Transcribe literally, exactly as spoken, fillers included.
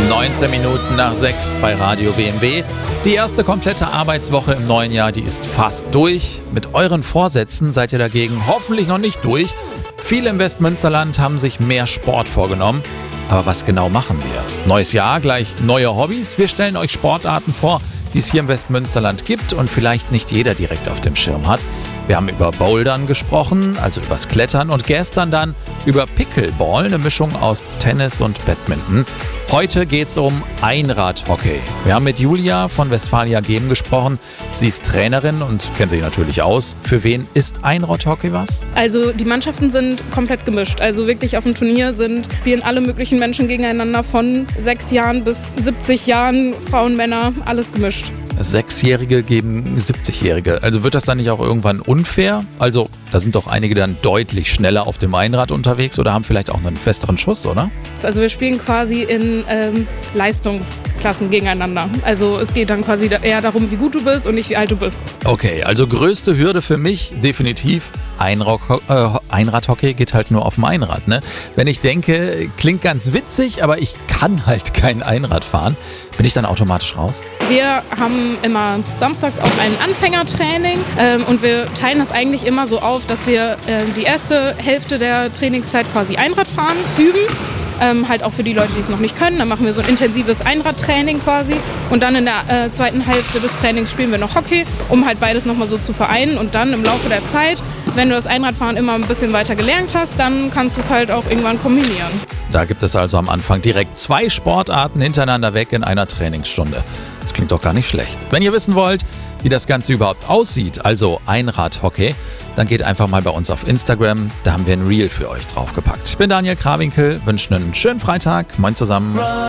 neunzehn Minuten nach sechs bei Radio B M W. Die erste komplette Arbeitswoche im neuen Jahr, die ist fast durch. Mit euren Vorsätzen seid ihr dagegen hoffentlich noch nicht durch. Viele im Westmünsterland haben sich mehr Sport vorgenommen. Aber was genau machen wir? Neues Jahr, gleich neue Hobbys. Wir stellen euch Sportarten vor, die es hier im Westmünsterland gibt und vielleicht nicht jeder direkt auf dem Schirm hat. Wir haben über Bouldern gesprochen, also übers Klettern, und gestern dann über Pickleball, eine Mischung aus Tennis und Badminton. Heute geht's um Einradhockey. Wir haben mit Julia von Westfalia Gem gesprochen. Sie ist Trainerin und kennt sich natürlich aus. Für wen ist Einradhockey was? Also die Mannschaften sind komplett gemischt. Also wirklich auf dem Turnier sind spielen alle möglichen Menschen gegeneinander, von sechs Jahren bis siebzig Jahren, Frauen, Männer, alles gemischt. Sechsjährige geben siebzigjährige. Also wird das dann nicht auch irgendwann unfair? Also da sind doch einige dann deutlich schneller auf dem Einrad unterwegs oder haben vielleicht auch einen festeren Schuss, oder? Also wir spielen quasi in ähm, Leistungsklassen gegeneinander. Also es geht dann quasi eher darum, wie gut du bist und nicht wie alt du bist. Okay, also größte Hürde für mich definitiv Einrock, äh, Einradhockey geht halt nur auf dem Einrad, ne? Wenn ich denke, klingt ganz witzig, aber ich kann halt kein Einrad fahren, bin ich dann automatisch raus? Wir haben immer samstags auch ein Anfängertraining ähm, und wir teilen das eigentlich immer so auf, dass wir äh, die erste Hälfte der Trainingszeit quasi Einradfahren üben. Ähm, halt auch für die Leute, die es noch nicht können. Dann machen wir so ein intensives Einradtraining quasi. Und dann in der äh, zweiten Hälfte des Trainings spielen wir noch Hockey, um halt beides nochmal so zu vereinen. Und dann im Laufe der Zeit, wenn du das Einradfahren immer ein bisschen weiter gelernt hast, dann kannst du es halt auch irgendwann kombinieren. Da gibt es also am Anfang direkt zwei Sportarten hintereinander weg in einer Trainingsstunde. Das klingt doch gar nicht schlecht. Wenn ihr wissen wollt, wie das Ganze überhaupt aussieht, also Einradhockey, dann geht einfach mal bei uns auf Instagram. Da haben wir ein Reel für euch draufgepackt. Ich bin Daniel Krawinkel, wünsche einen schönen Freitag. Moin zusammen.